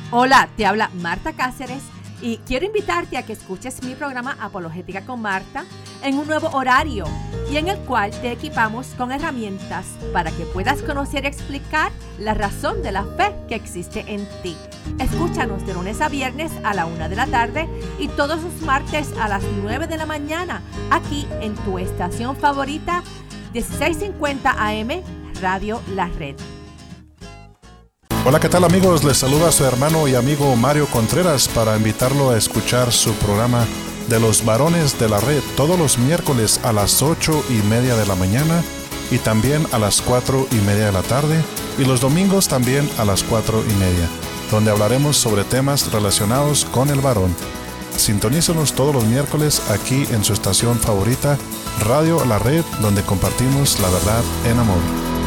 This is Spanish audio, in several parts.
Hola, te habla Marta Cáceres y quiero invitarte a que escuches mi programa Apologética con Marta en un nuevo horario y en el cual te equipamos con herramientas para que puedas conocer y explicar la razón de la fe que existe en ti. Escúchanos de lunes a viernes a la 1 de la tarde y todos los martes a las 9 de la mañana aquí en tu estación favorita 1650 AM Radio La Red. Hola, ¿qué tal amigos? Les saluda su hermano y amigo Mario Contreras para invitarlo a escuchar su programa de los varones de la red todos los miércoles a las 8:30 de la mañana y también a las 4:30 de la tarde y los domingos también a las 4:30, donde hablaremos sobre temas relacionados con el varón. Sintonícenos todos los miércoles aquí en su estación favorita, Radio La Red, donde compartimos la verdad en amor.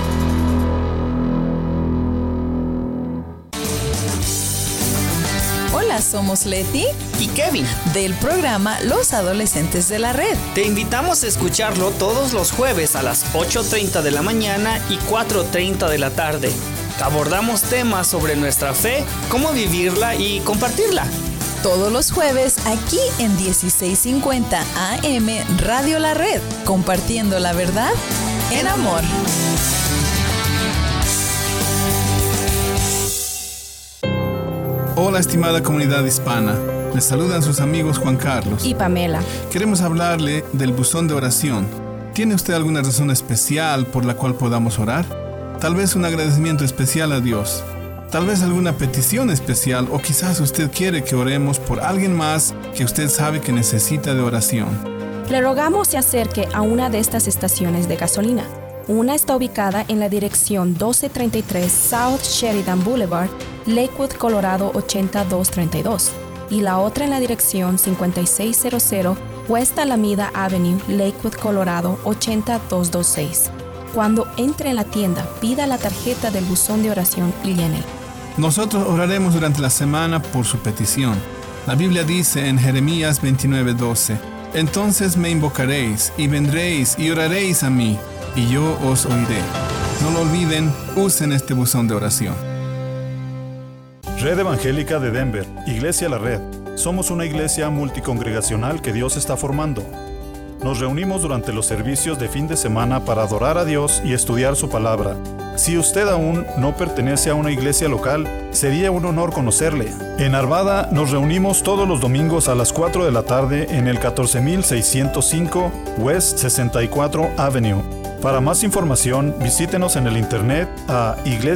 Hola, somos Leti y Kevin del programa Los Adolescentes de la Red. Te invitamos a escucharlo todos los jueves a las 8:30 de la mañana y 4:30 de la tarde. Abordamos temas sobre nuestra fe, cómo vivirla y compartirla. Todos los jueves aquí en 1650 AM Radio La Red, compartiendo la verdad en amor. Hola, estimada comunidad hispana. Les saludan sus amigos Juan Carlos y Pamela. Queremos hablarle del buzón de oración. ¿Tiene usted alguna razón especial por la cual podamos orar? Tal vez un agradecimiento especial a Dios. Tal vez alguna petición especial, o quizás usted quiere que oremos por alguien más que usted sabe que necesita de oración. Le rogamos se acerque a una de estas estaciones de gasolina. Una está ubicada en la dirección 1233 South Sheridan Boulevard, Lakewood, Colorado 80232, y la otra en la dirección 5600 West Alameda Avenue, Lakewood, Colorado 80226. Cuando entre en la tienda, pida la tarjeta del buzón de oración y llénela. Nosotros oraremos durante la semana por su petición. La Biblia dice en Jeremías 29:12, entonces me invocaréis y vendréis y oraréis a mí, y yo os oiré. No lo olviden, usen este buzón de oración. Red Evangélica de Denver, Iglesia La Red. Somos una iglesia multicongregacional que Dios está formando. Nos reunimos durante los servicios de fin de semana para adorar a Dios y estudiar su palabra. Si usted aún no pertenece a una iglesia local, sería un honor conocerle. En Arvada nos reunimos todos los domingos a las 4 de la tarde en el 14605 West 64 Avenue. Para más información, visítenos en el internet a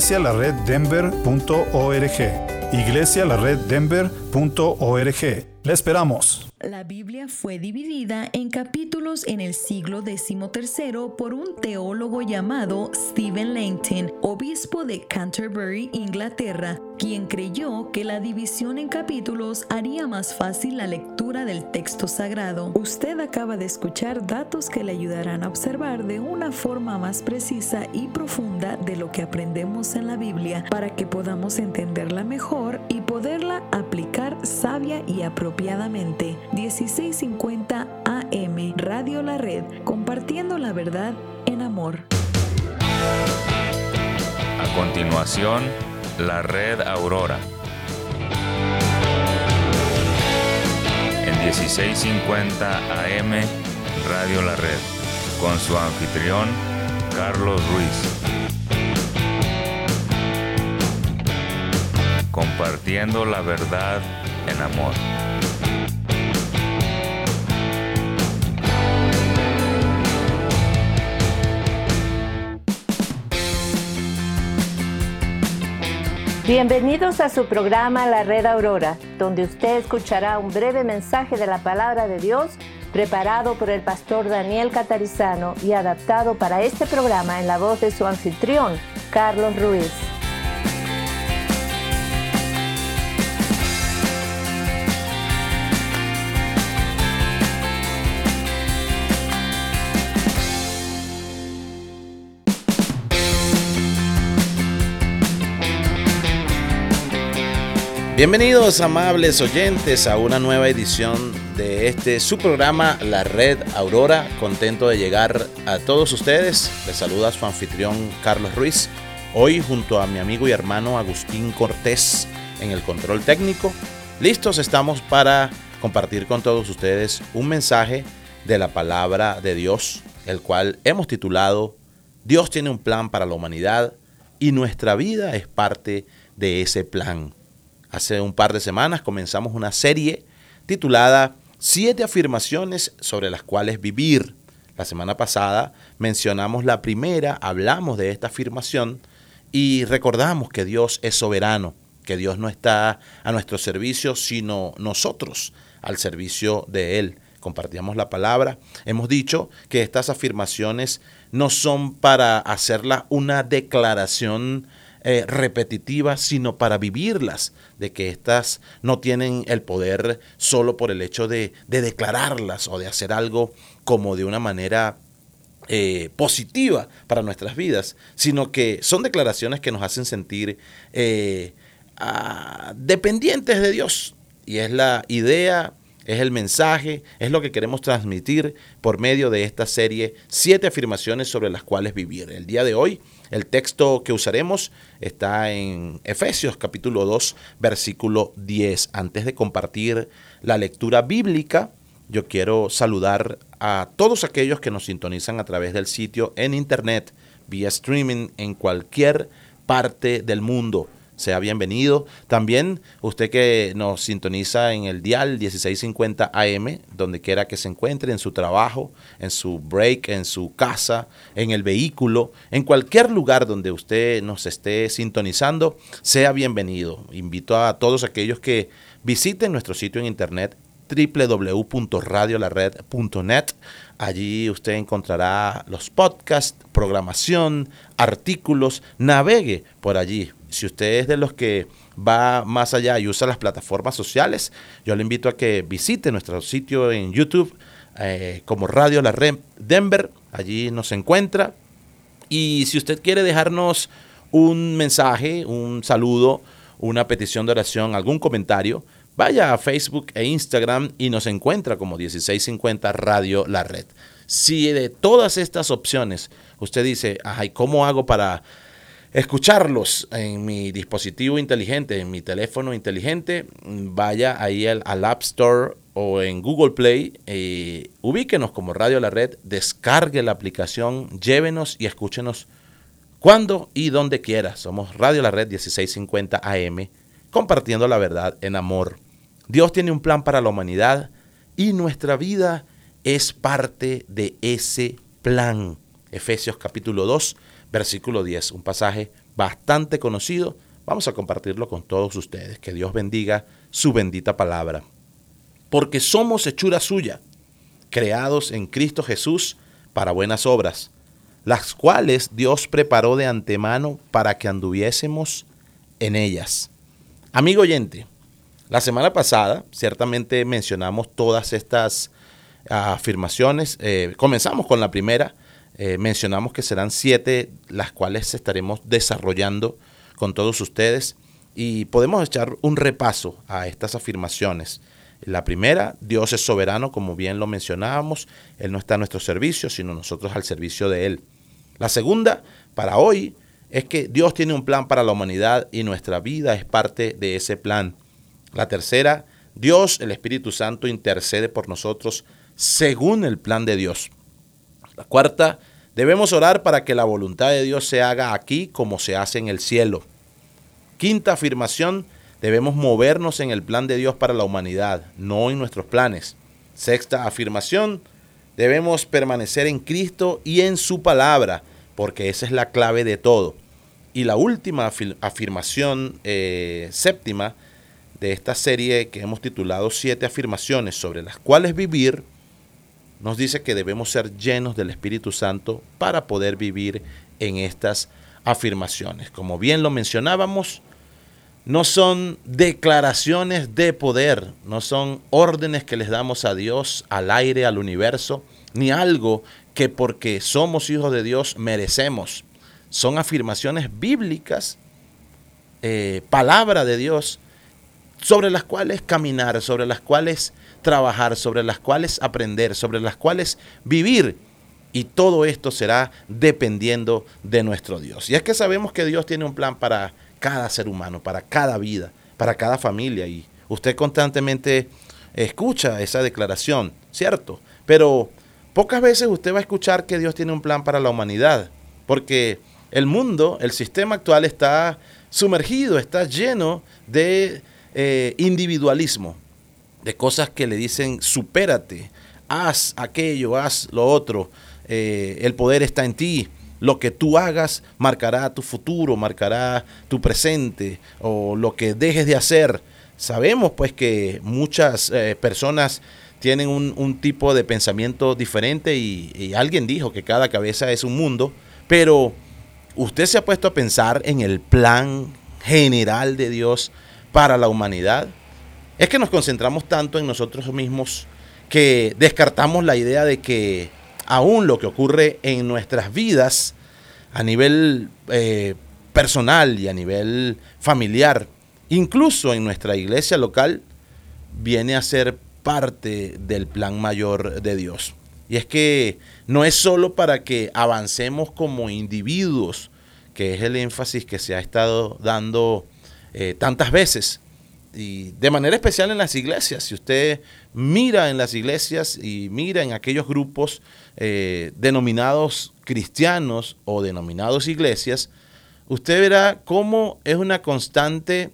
iglesialareddenver.org. iglesialareddenver.org. ¡Le esperamos! La Biblia fue dividida en capítulos en el siglo XIII por un teólogo llamado Stephen Langton, obispo de Canterbury, Inglaterra, quien creyó que la división en capítulos haría más fácil la lectura del texto sagrado. Usted acaba de escuchar datos que le ayudarán a observar de una forma más precisa y profunda de lo que aprendemos en la Biblia, para que podamos entenderla mejor y poderla aplicar sabia y apropiadamente. 1650 AM Radio La Red, compartiendo la verdad en amor. A continuación, la Red Aurora. En 1650 AM Radio La Red, con su anfitrión Carlos Ruiz. Compartiendo la verdad en amor. Bienvenidos a su programa La Red Aurora, donde usted escuchará un breve mensaje de la Palabra de Dios preparado por el pastor Daniel Catarizano y adaptado para este programa en la voz de su anfitrión, Carlos Ruiz. Bienvenidos, amables oyentes, a una nueva edición de su programa La Red Aurora. Contento de llegar a todos ustedes. Les saluda su anfitrión Carlos Ruiz Hoy junto a mi amigo y hermano Agustín Cortés en el control técnico, listos estamos para compartir con todos ustedes un mensaje de la palabra de Dios, el cual hemos titulado Dios tiene un plan para la humanidad y nuestra vida es parte de ese plan. Hace un par de semanas comenzamos una serie titulada 7 afirmaciones sobre las cuales vivir. La semana pasada mencionamos la primera, hablamos de esta afirmación y recordamos que Dios es soberano, que Dios no está a nuestro servicio, sino nosotros al servicio de Él. Compartíamos la palabra. Hemos dicho que estas afirmaciones no son para hacerlas una declaración repetitiva, sino para vivirlas, de que estas no tienen el poder solo por el hecho de declararlas o de hacer algo como de una manera positiva para nuestras vidas, sino que son declaraciones que nos hacen sentir dependientes de Dios. Y es la idea, es el mensaje, es lo que queremos transmitir por medio de esta serie 7 afirmaciones sobre las cuales vivir. El día de hoy, el texto que usaremos está en Efesios capítulo 2, versículo 10. Antes de compartir la lectura bíblica, yo quiero saludar a todos aquellos que nos sintonizan a través del sitio en internet, vía streaming en cualquier parte del mundo. Sea bienvenido. También usted que nos sintoniza en el dial 1650 AM, donde quiera que se encuentre, en su trabajo, en su break, en su casa, en el vehículo, en cualquier lugar donde usted nos esté sintonizando, sea bienvenido. Invito a todos aquellos que visiten nuestro sitio en internet www.radiolared.net. Allí usted encontrará los podcasts, programación, artículos, navegue por allí. Si usted es de los que va más allá y usa las plataformas sociales, yo le invito a que visite nuestro sitio en YouTube como Radio La Red Denver. Allí nos encuentra. Y si usted quiere dejarnos un mensaje, un saludo, una petición de oración, algún comentario, vaya a Facebook e Instagram y nos encuentra como 1650 Radio La Red. Si de todas estas opciones usted dice, ay, ¿cómo hago para escucharlos en mi dispositivo inteligente, en mi teléfono inteligente? Vaya ahí al App Store o en Google Play, ubíquenos como Radio La Red, descargue la aplicación, llévenos y escúchenos cuando y donde quiera. Somos Radio La Red 1650 AM, compartiendo la verdad en amor. Dios tiene un plan para la humanidad y nuestra vida es parte de ese plan. Efesios capítulo 2, versículo 10, un pasaje bastante conocido. Vamos a compartirlo con todos ustedes. Que Dios bendiga su bendita palabra. Porque somos hechura suya, creados en Cristo Jesús para buenas obras, las cuales Dios preparó de antemano para que anduviésemos en ellas. Amigo oyente, la semana pasada ciertamente mencionamos todas estas afirmaciones. Comenzamos con la primera. Mencionamos que serán 7 las cuales estaremos desarrollando con todos ustedes y podemos echar un repaso a estas afirmaciones. La primera, Dios es soberano, como bien lo mencionábamos. Él no está a nuestro servicio, sino nosotros al servicio de Él. La segunda, para hoy, es que Dios tiene un plan para la humanidad y nuestra vida es parte de ese plan. La tercera, Dios, el Espíritu Santo, intercede por nosotros según el plan de Dios. La cuarta, debemos orar para que la voluntad de Dios se haga aquí como se hace en el cielo. Quinta afirmación, debemos movernos en el plan de Dios para la humanidad, no en nuestros planes. Sexta afirmación, debemos permanecer en Cristo y en su palabra, porque esa es la clave de todo. Y la última afirmación, séptima, de esta serie que hemos titulado 7 afirmaciones sobre las cuales vivir, nos dice que debemos ser llenos del Espíritu Santo para poder vivir en estas afirmaciones. Como bien lo mencionábamos, no son declaraciones de poder, no son órdenes que les damos a Dios, al aire, al universo, ni algo que porque somos hijos de Dios merecemos. Son afirmaciones bíblicas, palabra de Dios, sobre las cuales caminar, sobre las cuales trabajar, sobre las cuales aprender, sobre las cuales vivir Y todo esto será dependiendo de nuestro Dios. Y es que sabemos que Dios tiene un plan para cada ser humano, para cada vida, para cada familia. Y usted constantemente escucha esa declaración, ¿cierto? Pero pocas veces usted va a escuchar que Dios tiene un plan para la humanidad. Porque el mundo, el sistema actual está sumergido, está lleno de individualismo, de cosas que le dicen supérate, haz aquello, haz lo otro, el poder está en ti, lo que tú hagas marcará tu futuro, marcará tu presente o lo que dejes de hacer. Sabemos pues que muchas personas tienen un tipo de pensamiento diferente y alguien dijo que cada cabeza es un mundo, pero ¿usted se ha puesto a pensar en el plan general de Dios para la humanidad? Es que nos concentramos tanto en nosotros mismos que descartamos la idea de que aún lo que ocurre en nuestras vidas a nivel personal y a nivel familiar, incluso en nuestra iglesia local, viene a ser parte del plan mayor de Dios. Y es que no es solo para que avancemos como individuos, que es el énfasis que se ha estado dando tantas veces, y de manera especial en las iglesias. Si usted mira en las iglesias y mira en aquellos grupos denominados cristianos o denominados iglesias, usted verá cómo es una constante,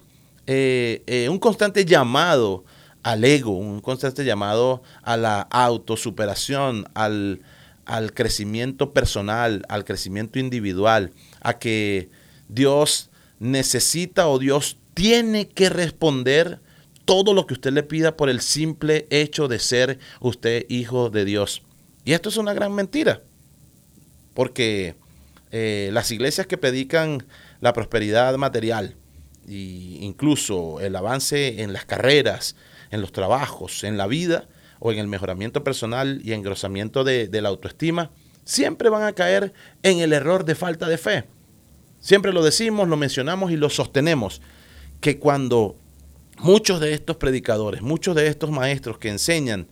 un constante llamado al ego, un constante llamado a la autosuperación, al crecimiento personal, al crecimiento individual, a que Dios necesita o Dios tiene que responder todo lo que usted le pida por el simple hecho de ser usted hijo de Dios. Y esto es una gran mentira, porque las iglesias que predican la prosperidad material e incluso el avance en las carreras, en los trabajos, en la vida o en el mejoramiento personal y engrosamiento de la autoestima, siempre van a caer en el error de falta de fe. Siempre lo decimos, lo mencionamos y lo sostenemos, que cuando muchos de estos predicadores, muchos de estos maestros que enseñan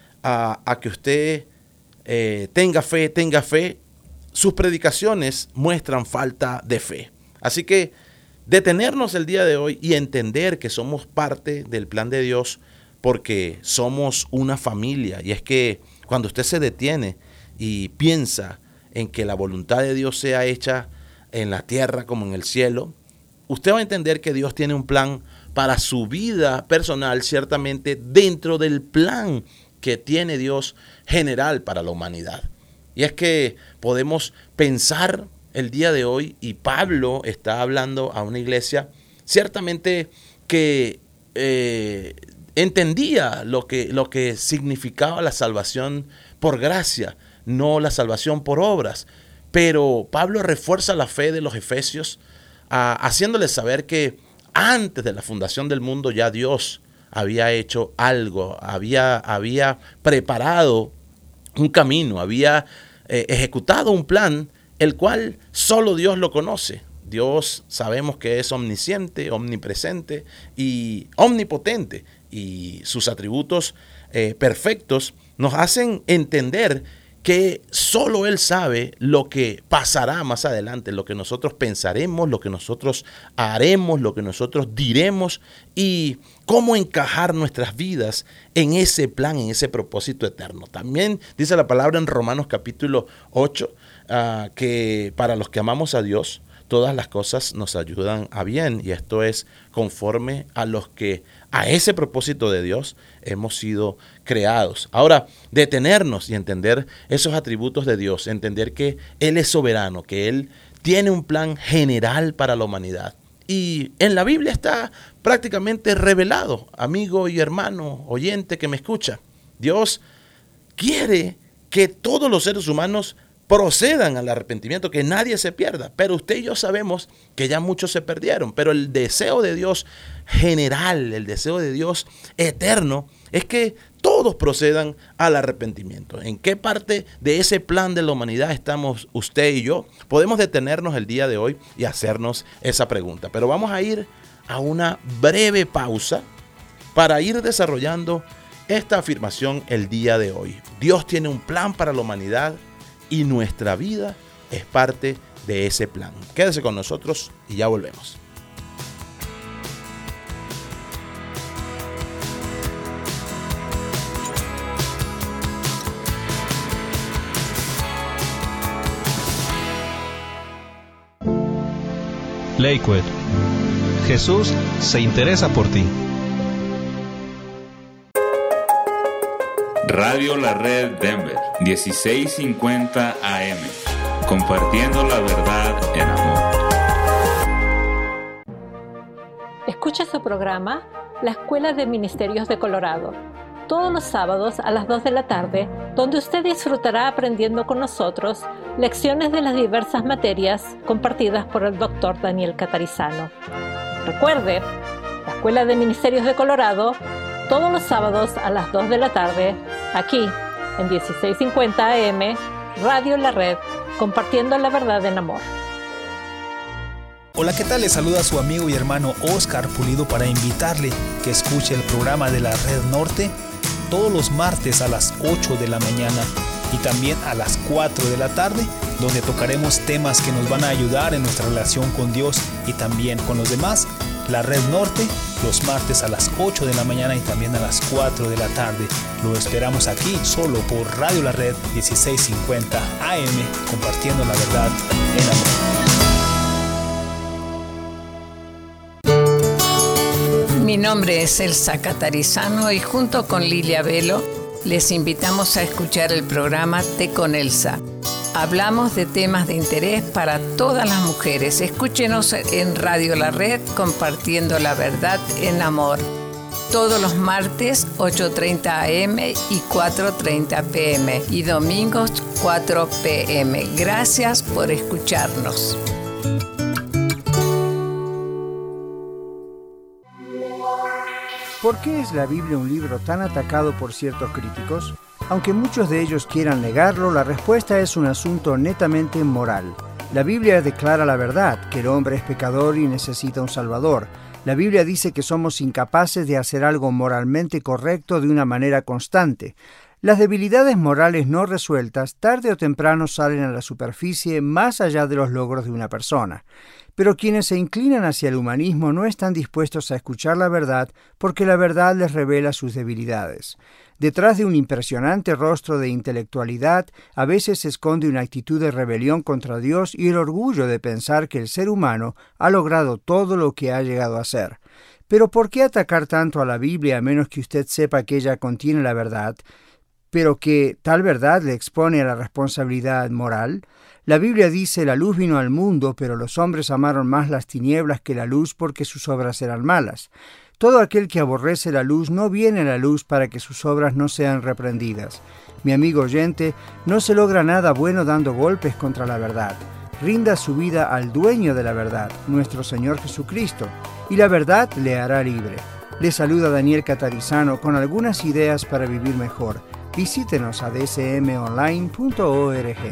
a que usted tenga fe, sus predicaciones muestran falta de fe. Así que detenernos el día de hoy y entender que somos parte del plan de Dios porque somos una familia. Y es que cuando usted se detiene y piensa en que la voluntad de Dios sea hecha en la tierra como en el cielo, usted va a entender que Dios tiene un plan para su vida personal, ciertamente dentro del plan que tiene Dios general para la humanidad. Y es que podemos pensar el día de hoy, y Pablo está hablando a una iglesia ciertamente que entendía lo que significaba la salvación por gracia, no la salvación por obras. Pero Pablo refuerza la fe de los efesios, haciéndoles saber que antes de la fundación del mundo ya Dios había hecho algo, había preparado un camino, había ejecutado un plan, el cual solo Dios lo conoce. Dios sabemos que es omnisciente, omnipresente y omnipotente, y sus atributos perfectos nos hacen entender que solo Él sabe lo que pasará más adelante, lo que nosotros pensaremos, lo que nosotros haremos, lo que nosotros diremos y cómo encajar nuestras vidas en ese plan, en ese propósito eterno. También dice la palabra en Romanos capítulo 8 que para los que amamos a Dios, todas las cosas nos ayudan a bien, y esto es conforme a los que a ese propósito de Dios hemos sido creados. Ahora, detenernos y entender esos atributos de Dios, entender que Él es soberano, que Él tiene un plan general para la humanidad. Y en la Biblia está prácticamente revelado, amigo y hermano, oyente que me escucha. Dios quiere que todos los seres humanos procedan al arrepentimiento, que nadie se pierda. Pero usted y yo sabemos que ya muchos se perdieron. Pero el deseo de Dios general, el deseo de Dios eterno, es que todos procedan al arrepentimiento. ¿En qué parte de ese plan de la humanidad estamos usted y yo? Podemos detenernos el día de hoy y hacernos esa pregunta. Pero vamos a ir a una breve pausa para ir desarrollando esta afirmación el día de hoy. Dios tiene un plan para la humanidad y nuestra vida es parte de ese plan. Quédese con nosotros y ya volvemos. Lakewood. Jesús se interesa por ti. Radio La Red Denver, 1650 AM. Compartiendo la verdad en amor. Escucha su programa La Escuela de Ministerios de Colorado, todos los sábados a las 2 de la tarde, donde usted disfrutará aprendiendo con nosotros lecciones de las diversas materias compartidas por el Dr. Daniel Catarizano. Recuerde, la Escuela de Ministerios de Colorado, todos los sábados a las 2 de la tarde, aquí en 1650 AM, Radio La Red, compartiendo la verdad en amor. Hola, ¿qué tal? Les saluda su amigo y hermano Oscar Pulido para invitarle que escuche el programa de la Red Norte todos los martes a las 8 de la mañana y también a las 4 de la tarde, donde tocaremos temas que nos van a ayudar en nuestra relación con Dios y también con los demás. La Red Norte, los martes a las 8 de la mañana y también a las 4 de la tarde. Lo esperamos aquí solo por Radio La Red 1650 AM, compartiendo la verdad en amor. Mi nombre es Elsa Catarizano y junto con Lilia Velo les invitamos a escuchar el programa Té con Elsa. Hablamos de temas de interés para todas las mujeres. Escúchenos en Radio La Red, compartiendo la verdad en amor. Todos los martes, 8:30 AM y 4:30 PM. Y domingos, 4 PM. Gracias por escucharnos. ¿Por qué es la Biblia un libro tan atacado por ciertos críticos? Aunque muchos de ellos quieran negarlo, la respuesta es un asunto netamente moral. La Biblia declara la verdad, que el hombre es pecador y necesita un Salvador. La Biblia dice que somos incapaces de hacer algo moralmente correcto de una manera constante. Las debilidades morales no resueltas tarde o temprano salen a la superficie más allá de los logros de una persona. Pero quienes se inclinan hacia el humanismo no están dispuestos a escuchar la verdad porque la verdad les revela sus debilidades. Detrás de un impresionante rostro de intelectualidad, a veces se esconde una actitud de rebelión contra Dios y el orgullo de pensar que el ser humano ha logrado todo lo que ha llegado a ser. Pero ¿por qué atacar tanto a la Biblia a menos que usted sepa que ella contiene la verdad, pero que tal verdad le expone a la responsabilidad moral? La Biblia dice: la luz vino al mundo, pero los hombres amaron más las tinieblas que la luz porque sus obras eran malas. Todo aquel que aborrece la luz no viene a la luz para que sus obras no sean reprendidas. Mi amigo oyente, no se logra nada bueno dando golpes contra la verdad. Rinda su vida al dueño de la verdad, nuestro Señor Jesucristo, y la verdad le hará libre. Le saluda Daniel Catarizano con algunas ideas para vivir mejor. Visítenos a dsmonline.org.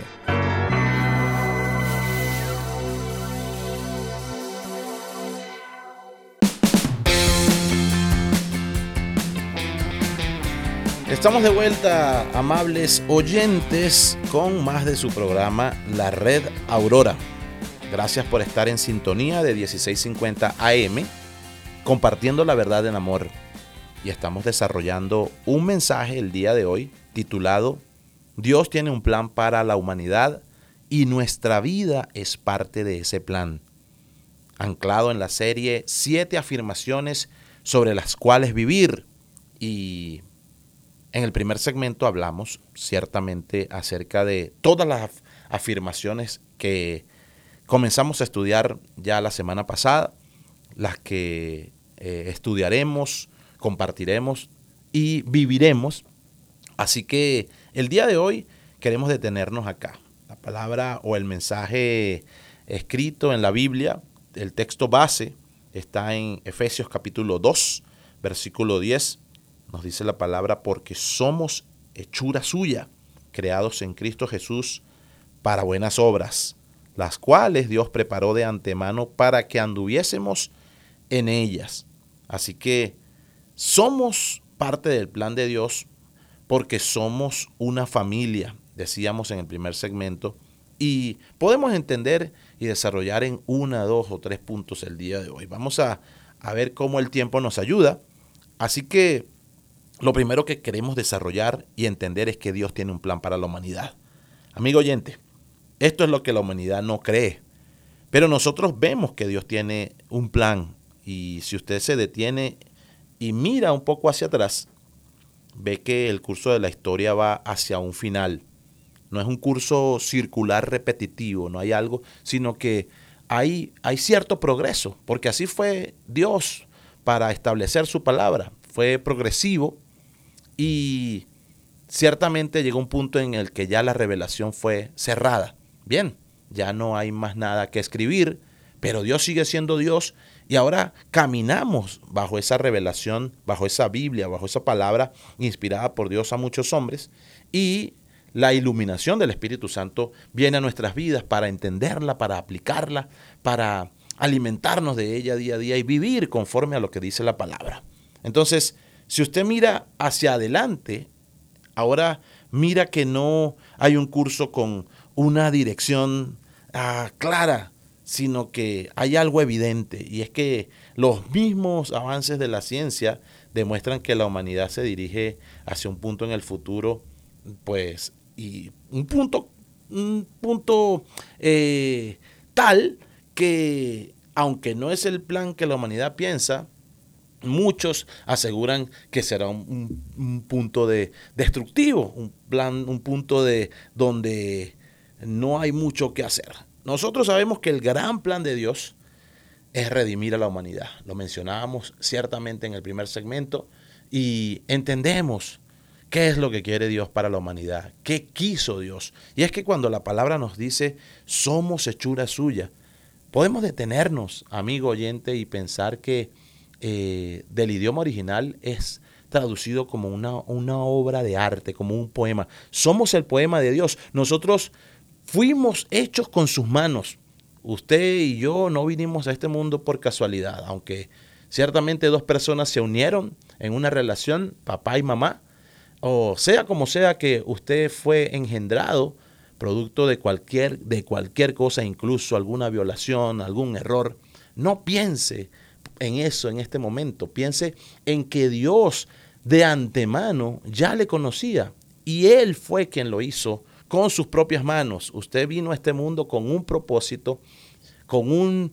Estamos de vuelta, amables oyentes, con más de su programa La Red Aurora. Gracias por estar en sintonía de 1650 AM, compartiendo la verdad en amor. Y estamos desarrollando un mensaje el día de hoy titulado Dios tiene un plan para la humanidad y nuestra vida es parte de ese plan. Anclado en la serie 7 afirmaciones sobre las cuales vivir. Y en el primer segmento hablamos ciertamente acerca de todas las afirmaciones que comenzamos a estudiar ya la semana pasada, las que estudiaremos, compartiremos y viviremos. Así que el día de hoy queremos detenernos acá. La palabra o el mensaje escrito en la Biblia, el texto base, está en Efesios capítulo 2, versículo 10. Nos dice la palabra: porque somos hechura suya, creados en Cristo Jesús para buenas obras, las cuales Dios preparó de antemano para que anduviésemos en ellas. Así que somos parte del plan de Dios porque somos una familia decíamos en el primer segmento, y podemos entender y desarrollar en 1, 2 o 3 puntos el día de hoy. Vamos a ver cómo el tiempo nos ayuda. Así que lo primero que queremos desarrollar y entender es que Dios tiene un plan para la humanidad. Amigo oyente, esto es lo que la humanidad no cree, pero nosotros vemos que Dios tiene un plan, y si usted se detiene y mira un poco hacia atrás, ve que el curso de la historia va hacia un final. No es un curso circular repetitivo, no hay algo, sino que hay cierto progreso, porque así fue Dios para establecer su palabra. Fue progresivo y ciertamente llegó un punto en el que ya la revelación fue cerrada. Bien, ya no hay más nada que escribir, pero Dios sigue siendo Dios y ahora caminamos bajo esa revelación, bajo esa Biblia, bajo esa palabra inspirada por Dios a muchos hombres, y la iluminación del Espíritu Santo viene a nuestras vidas para entenderla, para aplicarla, para alimentarnos de ella día a día y vivir conforme a lo que dice la palabra. Entonces, si usted mira hacia adelante, ahora mira que no hay un curso con una dirección clara, sino que hay algo evidente, y es que los mismos avances de la ciencia demuestran que la humanidad se dirige hacia un punto en el futuro, pues, y un punto tal que, aunque no es el plan que la humanidad piensa, muchos aseguran que será un punto destructivo, un punto donde no hay mucho que hacer. Nosotros sabemos que el gran plan de Dios es redimir a la humanidad. Lo mencionábamos ciertamente en el primer segmento y entendemos qué es lo que quiere Dios para la humanidad, qué quiso Dios. Y es que cuando la palabra nos dice somos hechura suya, podemos detenernos, amigo oyente, y pensar que del idioma original es traducido como una obra de arte, como un poema. Somos el poema de Dios. Nosotros fuimos hechos con sus manos. Usted y yo no vinimos a este mundo por casualidad, aunque ciertamente 2 personas se unieron en una relación, papá y mamá, o sea como sea que usted fue engendrado producto de cualquier cosa, incluso alguna violación, algún error. No piense en eso en este momento. Piense en que Dios de antemano ya le conocía y Él fue quien lo hizo con sus propias manos. Usted vino a este mundo con un propósito, con una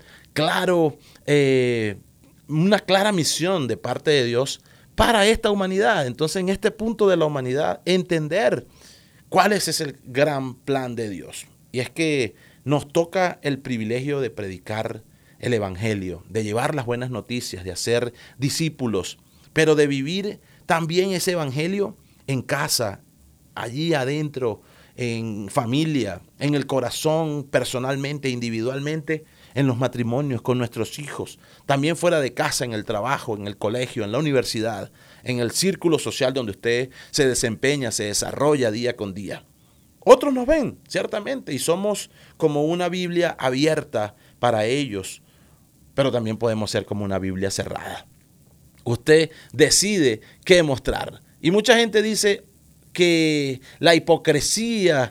clara misión de parte de Dios para esta humanidad. Entonces, en este punto de la humanidad, entender cuál es ese gran plan de Dios. Y es que nos toca el privilegio de predicar el evangelio, de llevar las buenas noticias, de hacer discípulos, pero de vivir también ese evangelio en casa, allí adentro, en familia, en el corazón, personalmente, individualmente, en los matrimonios, con nuestros hijos, también fuera de casa, en el trabajo, en el colegio, en la universidad, en el círculo social donde usted se desempeña, se desarrolla día con día. Otros nos ven, ciertamente, y somos como una Biblia abierta para ellos, pero también podemos ser como una Biblia cerrada. Usted decide qué mostrar. Y mucha gente dice que la hipocresía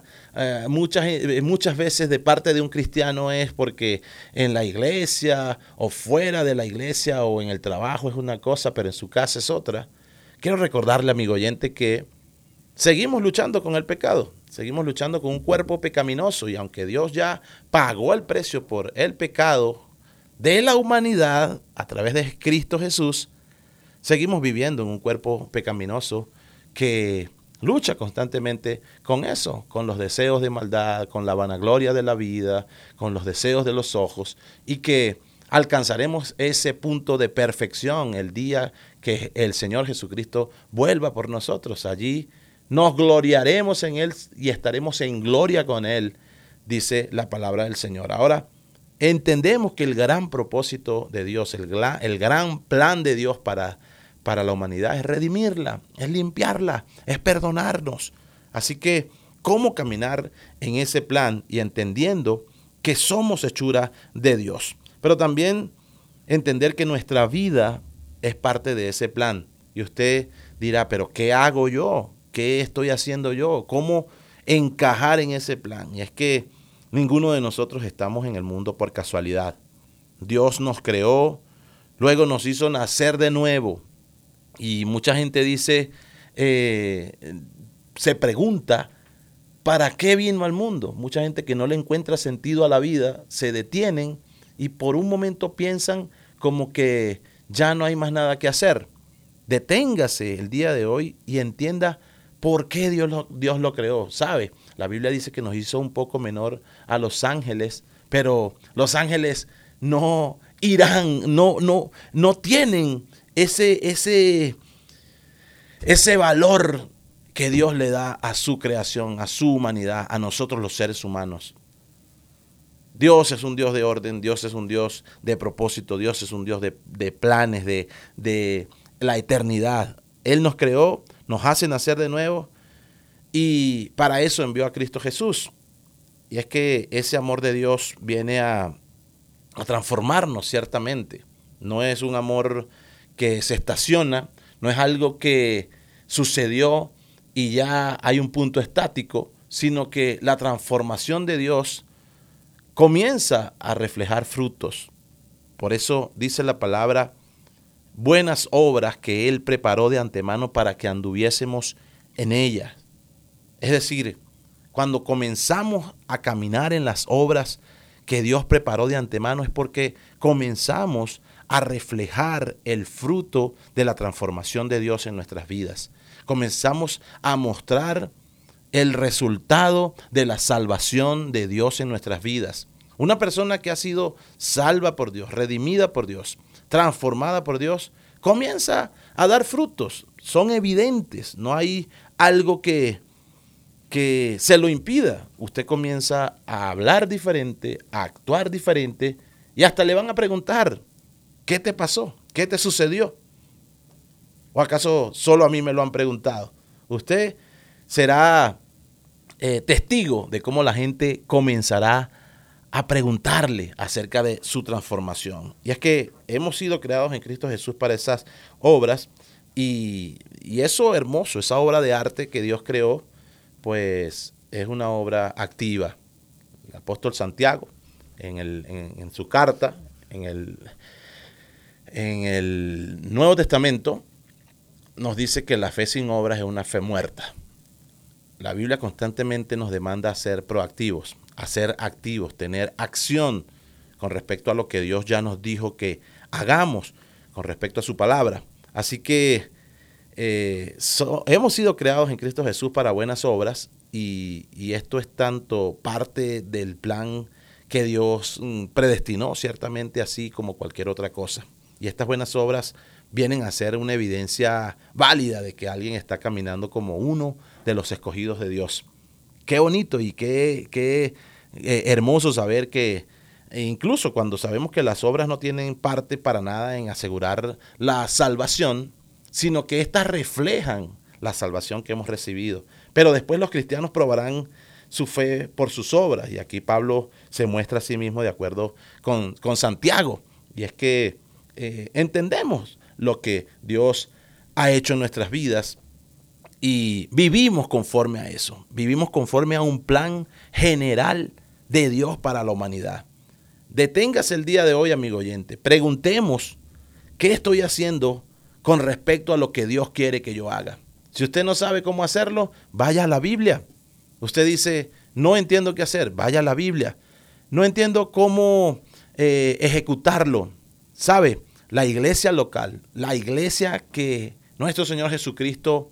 muchas veces de parte de un cristiano es porque en la iglesia o fuera de la iglesia o en el trabajo es una cosa, pero en su casa es otra. Quiero recordarle, amigo oyente, que seguimos luchando con el pecado, seguimos luchando con un cuerpo pecaminoso, y aunque Dios ya pagó el precio por el pecado de la humanidad a través de Cristo Jesús, seguimos viviendo en un cuerpo pecaminoso que lucha constantemente con eso, con los deseos de maldad, con la vanagloria de la vida, con los deseos de los ojos, y que alcanzaremos ese punto de perfección el día que el Señor Jesucristo vuelva por nosotros. Allí nos gloriaremos en Él y estaremos en gloria con Él, dice la palabra del Señor. Ahora, entendemos que el gran propósito de Dios, el gran plan de Dios para la humanidad es redimirla, es limpiarla, es perdonarnos. Así que, ¿cómo caminar en ese plan y entendiendo que somos hechura de Dios? Pero también entender que nuestra vida es parte de ese plan. Y usted dirá, ¿pero qué hago yo? ¿Qué estoy haciendo yo? ¿Cómo encajar en ese plan. Y es que ninguno de nosotros estamos en el mundo por casualidad. Dios nos creó, luego nos hizo nacer de nuevo. Y mucha gente dice, se pregunta, ¿para qué vino al mundo? Mucha gente que no le encuentra sentido a la vida, se detienen y por un momento piensan como que ya no hay más nada que hacer. Deténgase el día de hoy y entienda por qué Dios lo creó. ¿Sabe? La Biblia dice que nos hizo un poco menor a los ángeles, pero los ángeles no irán, no tienen ese valor que Dios le da a su creación, a su humanidad, a nosotros los seres humanos. Dios es un Dios de orden, Dios es un Dios de propósito, Dios es un Dios de planes, de la eternidad. Él nos creó, nos hace nacer de nuevo y para eso envió a Cristo Jesús. Y es que ese amor de Dios viene a transformarnos ciertamente. No es un amor que se estaciona, no es algo que sucedió y ya hay un punto estático, sino que la transformación de Dios comienza a reflejar frutos. Por eso dice la palabra, buenas obras que Él preparó de antemano para que anduviésemos en ellas. Es decir, cuando comenzamos a caminar en las obras que Dios preparó de antemano es porque comenzamos a reflejar el fruto de la transformación de Dios en nuestras vidas. Comenzamos a mostrar el resultado de la salvación de Dios en nuestras vidas. Una persona que ha sido salva por Dios, redimida por Dios, transformada por Dios, comienza a dar frutos. Son evidentes, no hay algo que se lo impida. Usted comienza a hablar diferente, a actuar diferente y hasta le van a preguntar, ¿qué te pasó? ¿Qué te sucedió? ¿O acaso solo a mí me lo han preguntado? Usted será testigo de cómo la gente comenzará a preguntarle acerca de su transformación. Y es que hemos sido creados en Cristo Jesús para esas obras y eso hermoso, esa obra de arte que Dios creó, pues es una obra activa. El apóstol Santiago, en su carta, en el Nuevo Testamento, nos dice que la fe sin obras es una fe muerta. La Biblia constantemente nos demanda a ser proactivos, a ser activos, tener acción con respecto a lo que Dios ya nos dijo que hagamos con respecto a su palabra. Así que hemos sido creados en Cristo Jesús para buenas obras y esto es tanto parte del plan que Dios predestinó, ciertamente así como cualquier otra cosa. Y estas buenas obras vienen a ser una evidencia válida de que alguien está caminando como uno de los escogidos de Dios. Qué bonito y qué hermoso saber que incluso cuando sabemos que las obras no tienen parte para nada en asegurar la salvación, sino que éstas reflejan la salvación que hemos recibido. Pero después los cristianos probarán su fe por sus obras. Y aquí Pablo se muestra a sí mismo de acuerdo con Santiago. Y es que entendemos lo que Dios ha hecho en nuestras vidas y vivimos conforme a eso. Vivimos conforme a un plan general de Dios para la humanidad. Deténgase el día de hoy, amigo oyente. Preguntemos qué estoy haciendo con respecto a lo que Dios quiere que yo haga. Si usted no sabe cómo hacerlo, vaya a la Biblia. Usted dice, no entiendo qué hacer, vaya a la Biblia. No entiendo cómo ejecutarlo. ¿Sabe? La iglesia local, la iglesia que nuestro Señor Jesucristo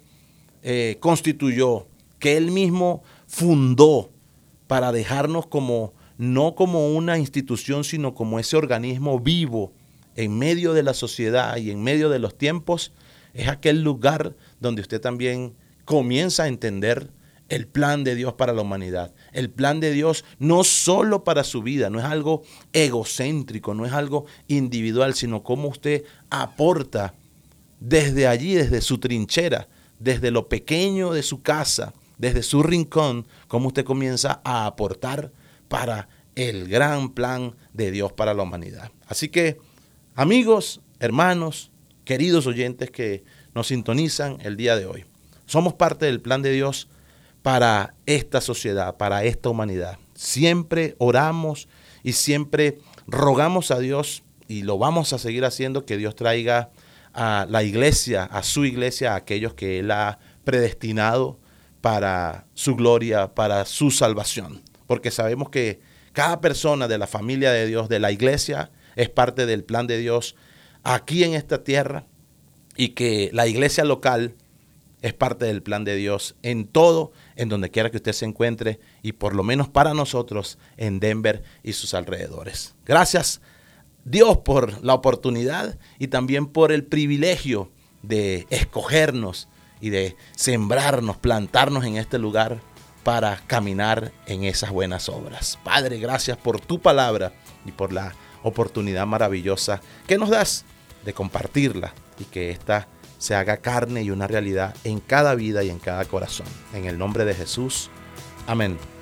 constituyó, que Él mismo fundó para dejarnos no como una institución, sino como ese organismo vivo en medio de la sociedad y en medio de los tiempos, es aquel lugar donde usted también comienza a entender el plan de Dios para la humanidad. El plan de Dios no solo para su vida, no es algo egocéntrico, no es algo individual, sino cómo usted aporta desde allí, desde su trinchera, desde lo pequeño de su casa, desde su rincón, cómo usted comienza a aportar para el gran plan de Dios para la humanidad. Así que, amigos, hermanos, queridos oyentes que nos sintonizan el día de hoy, somos parte del plan de Dios para esta sociedad, para esta humanidad. Siempre oramos y siempre rogamos a Dios, y lo vamos a seguir haciendo, que Dios traiga a la iglesia, a su iglesia, a aquellos que Él ha predestinado para su gloria, para su salvación. Porque sabemos que cada persona de la familia de Dios, de la iglesia, es parte del plan de Dios aquí en esta tierra, y que la iglesia local es parte del plan de Dios en todo, en donde quiera que usted se encuentre, y por lo menos para nosotros en Denver y sus alrededores. Gracias, Dios, por la oportunidad y también por el privilegio de escogernos y de sembrarnos, plantarnos en este lugar para caminar en esas buenas obras. Padre, gracias por tu palabra y por la oportunidad maravillosa que nos das de compartirla, y que ésta se haga carne y una realidad en cada vida y en cada corazón. En el nombre de Jesús. Amén.